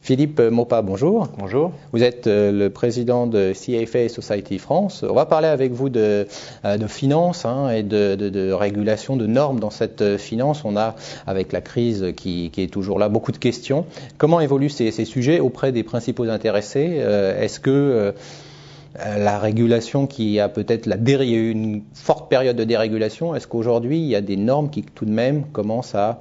Philippe Maupas, bonjour. Bonjour. Vous êtes le président de CFA Society France. On va parler avec vous de finance et de régulation, de normes dans cette finance. On a, avec la crise qui est toujours là, beaucoup de questions. Comment évoluent ces sujets auprès des principaux intéressés? Est-ce que la régulation qui a peut-être il y a eu une forte période de dérégulation, est-ce qu'aujourd'hui il y a des normes qui tout de même commencent à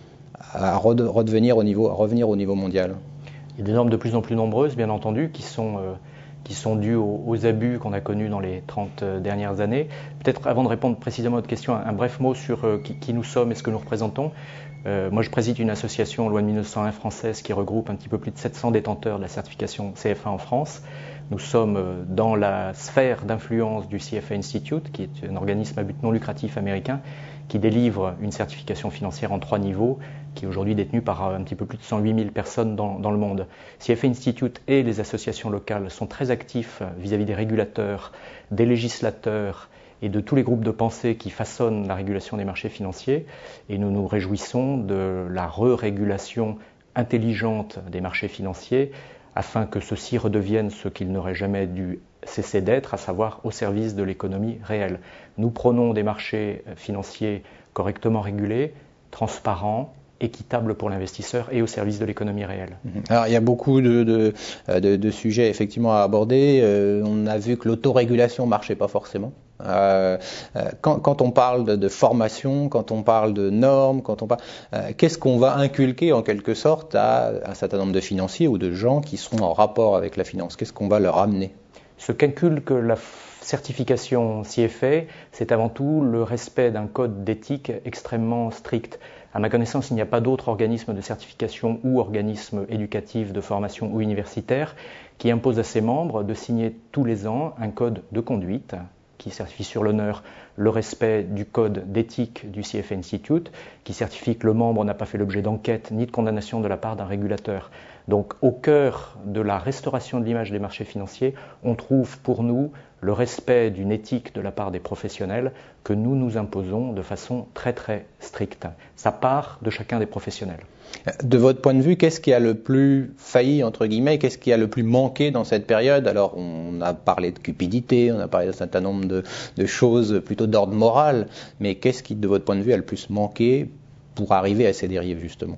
revenir au niveau mondial? Il y a des normes de plus en plus nombreuses, bien entendu, qui sont dues aux abus qu'on a connus dans les 30 dernières années. Peut-être avant de répondre précisément à votre question, un bref mot sur qui nous sommes et ce que nous représentons. Moi, je préside une association loi de 1901 française qui regroupe un petit peu plus de 700 détenteurs de la certification CFA en France. Nous sommes dans la sphère d'influence du CFA Institute, qui est un organisme à but non lucratif américain qui délivre une certification financière en 3 niveaux, qui est aujourd'hui détenue par un petit peu plus de 108 000 personnes dans le monde. CFA Institute et les associations locales sont très actifs vis-à-vis des régulateurs, des législateurs et de tous les groupes de pensée qui façonnent la régulation des marchés financiers. Et nous nous réjouissons de la re-régulation intelligente des marchés financiers afin que ceux-ci redeviennent ce qu'ils n'auraient jamais dû cesser d'être, à savoir au service de l'économie réelle. Nous prônons des marchés financiers correctement régulés, transparents, équitables pour l'investisseur et au service de l'économie réelle. Alors il y a beaucoup de sujets effectivement à aborder. On a vu que l'autorégulation ne marchait pas forcément. Quand on parle de formation, quand on parle de normes, qu'est-ce qu'on va inculquer en quelque sorte à un certain nombre de financiers ou de gens qui sont en rapport avec la finance? Qu'est-ce qu'on va leur amener? Ce qu'inculque la certification CFA, c'est avant tout le respect d'un code d'éthique extrêmement strict. À ma connaissance, il n'y a pas d'autre organisme de certification ou organisme éducatif de formation ou universitaire qui impose à ses membres de signer tous les ans un code de conduite qui certifie sur l'honneur le respect du code d'éthique du CFA Institute, qui certifie que le membre n'a pas fait l'objet d'enquête ni de condamnation de la part d'un régulateur. Donc au cœur de la restauration de l'image des marchés financiers, on trouve pour nous le respect d'une éthique de la part des professionnels que nous nous imposons de façon très très stricte. Ça part de chacun des professionnels. De votre point de vue, qu'est-ce qui a le plus failli, entre guillemets, qu'est-ce qui a le plus manqué dans cette période? Alors, on a parlé de cupidité, on a parlé d'un certain nombre de choses plutôt d'ordre moral, mais qu'est-ce qui, de votre point de vue, a le plus manqué pour arriver à ces dérives, justement?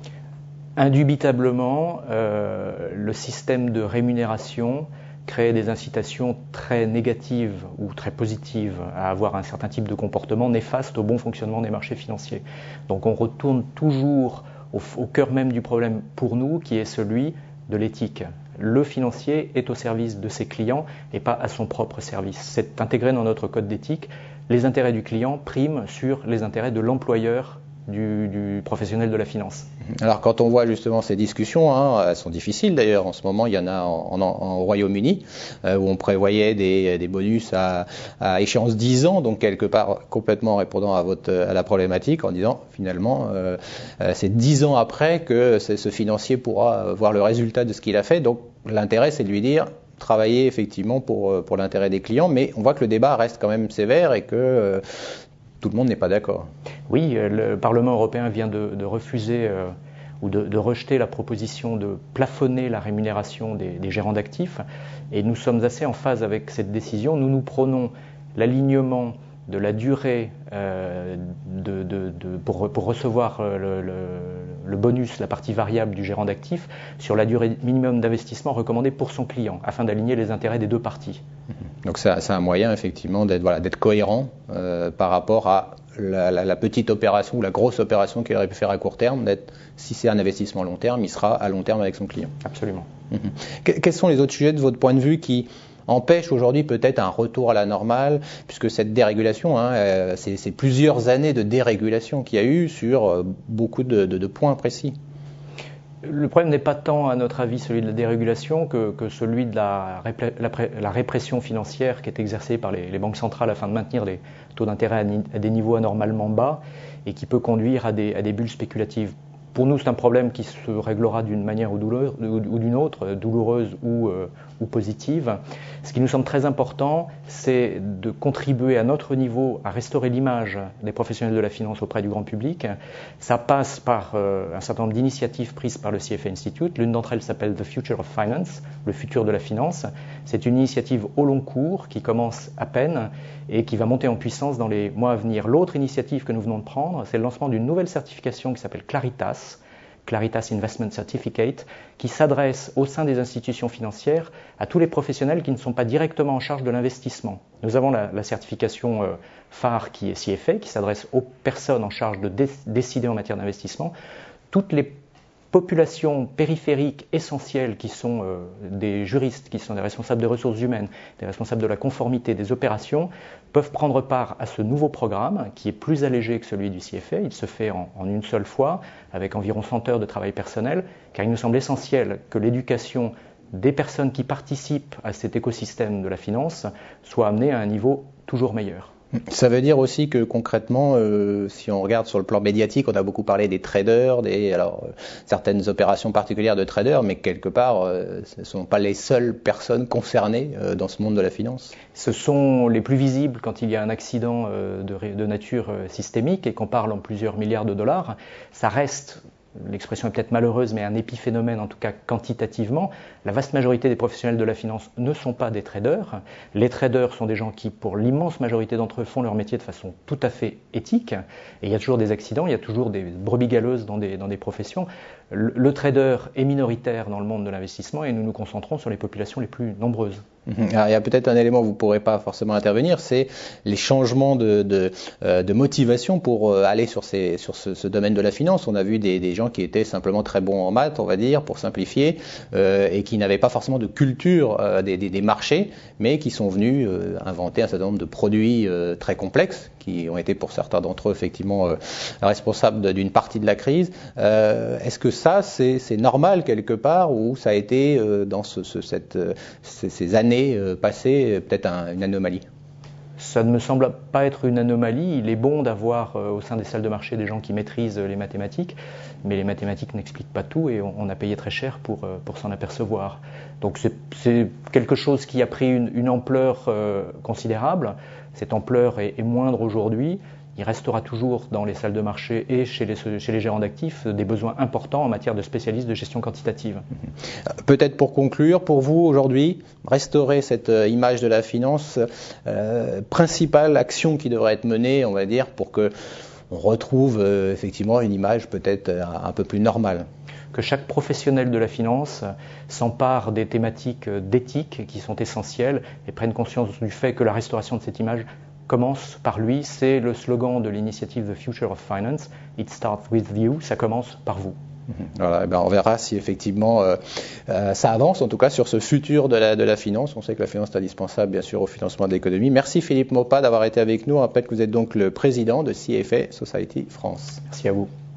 Indubitablement, le système de rémunération crée des incitations très négatives ou très positives à avoir un certain type de comportement néfaste au bon fonctionnement des marchés financiers. Donc on retourne toujours au cœur même du problème pour nous, qui est celui de l'éthique. Le financier est au service de ses clients et pas à son propre service. C'est intégré dans notre code d'éthique. Les intérêts du client priment sur les intérêts de l'employeur du professionnel de la finance. Alors quand on voit justement ces discussions, elles sont difficiles d'ailleurs, en ce moment il y en a au Royaume-Uni où on prévoyait des bonus à échéance 10 ans, donc quelque part complètement répondant à la problématique en disant finalement c'est 10 ans après que ce financier pourra voir le résultat de ce qu'il a fait, donc l'intérêt c'est de lui dire travailler effectivement pour l'intérêt des clients, mais on voit que le débat reste quand même sévère et que tout le monde n'est pas d'accord. Oui, le Parlement européen vient de refuser ou de rejeter la proposition de plafonner la rémunération des gérants d'actifs. Et nous sommes assez en phase avec cette décision. Nous prônons l'alignement de la durée pour recevoir le bonus, la partie variable du gérant d'actifs, sur la durée minimum d'investissement recommandée pour son client, afin d'aligner les intérêts des deux parties. Donc c'est un moyen effectivement d'être cohérent par rapport à la petite opération ou la grosse opération qu'il aurait pu faire à court terme, si c'est un investissement long terme, il sera à long terme avec son client. Absolument. Quels sont les autres sujets de votre point de vue qui empêchent aujourd'hui peut-être un retour à la normale, puisque cette dérégulation, c'est plusieurs années de dérégulation qu'il y a eu sur beaucoup de points précis? Le problème n'est pas tant, à notre avis, celui de la dérégulation que celui de la répression financière qui est exercée par les banques centrales afin de maintenir les taux d'intérêt à des niveaux anormalement bas et qui peut conduire à des bulles spéculatives. Pour nous, c'est un problème qui se réglera d'une manière ou d'une autre, douloureuse ou positive. Ce qui nous semble très important, c'est de contribuer à notre niveau à restaurer l'image des professionnels de la finance auprès du grand public. Ça passe par un certain nombre d'initiatives prises par le CFA Institute. L'une d'entre elles s'appelle The Future of Finance, le futur de la finance. C'est une initiative au long cours qui commence à peine et qui va monter en puissance dans les mois à venir. L'autre initiative que nous venons de prendre, c'est le lancement d'une nouvelle certification qui s'appelle Claritas Investment Certificate, qui s'adresse au sein des institutions financières à tous les professionnels qui ne sont pas directement en charge de l'investissement. Nous avons la certification phare qui est CFA, qui s'adresse aux personnes en charge de décider en matière d'investissement. Toutes les populations périphériques essentielles qui sont des juristes, qui sont des responsables des ressources humaines, des responsables de la conformité, des opérations, peuvent prendre part à ce nouveau programme qui est plus allégé que celui du CFA. Il se fait en une seule fois, avec environ 100 heures de travail personnel, car il nous semble essentiel que l'éducation des personnes qui participent à cet écosystème de la finance soit amenée à un niveau toujours meilleur. Ça veut dire aussi que concrètement, si on regarde sur le plan médiatique, on a beaucoup parlé des traders, certaines opérations particulières de traders, mais quelque part, ce ne sont pas les seules personnes concernées dans ce monde de la finance. Ce sont les plus visibles quand il y a un accident de nature systémique et qu'on parle en plusieurs milliards de dollars. Ça reste, l'expression est peut-être malheureuse, mais un épiphénomène en tout cas quantitativement. La vaste majorité des professionnels de la finance ne sont pas des traders. Les traders sont des gens qui, pour l'immense majorité d'entre eux, font leur métier de façon tout à fait éthique. Et il y a toujours des accidents, il y a toujours des brebis galeuses dans des professions. Le trader est minoritaire dans le monde de l'investissement et nous nous concentrons sur les populations les plus nombreuses. Alors, il y a peut-être un élément où vous ne pourrez pas forcément intervenir, c'est les changements de motivation pour aller sur ce domaine de la finance. On a vu des gens qui étaient simplement très bons en maths, on va dire, pour simplifier, et qui n'avaient pas forcément de culture des marchés, mais qui sont venus inventer un certain nombre de produits très complexes, qui ont été pour certains d'entre eux effectivement responsables d'une partie de la crise. Est-ce que ça, c'est normal quelque part, ou ça a été dans ces années passées peut-être une anomalie? Ça ne me semble pas être une anomalie. Il est bon d'avoir au sein des salles de marché des gens qui maîtrisent les mathématiques, mais les mathématiques n'expliquent pas tout et on a payé très cher pour s'en apercevoir. Donc c'est quelque chose qui a pris une ampleur considérable. Cette ampleur est moindre aujourd'hui. Il restera toujours dans les salles de marché et chez les gérants d'actifs des besoins importants en matière de spécialistes de gestion quantitative. Peut-être pour conclure, pour vous aujourd'hui, restaurer cette image de la finance, principale action qui devrait être menée, on va dire, pour que on retrouve effectivement une image peut-être un peu plus normale. Que chaque professionnel de la finance s'empare des thématiques d'éthique qui sont essentielles et prenne conscience du fait que la restauration de cette image commence par lui. C'est le slogan de l'initiative The Future of Finance. It starts with you. Ça commence par vous. Voilà, on verra si effectivement ça avance, en tout cas sur ce futur de la finance. On sait que la finance est indispensable, bien sûr, au financement de l'économie. Merci Philippe Maupas d'avoir été avec nous. On rappelle que vous êtes donc le président de CFA Society France. Merci à vous.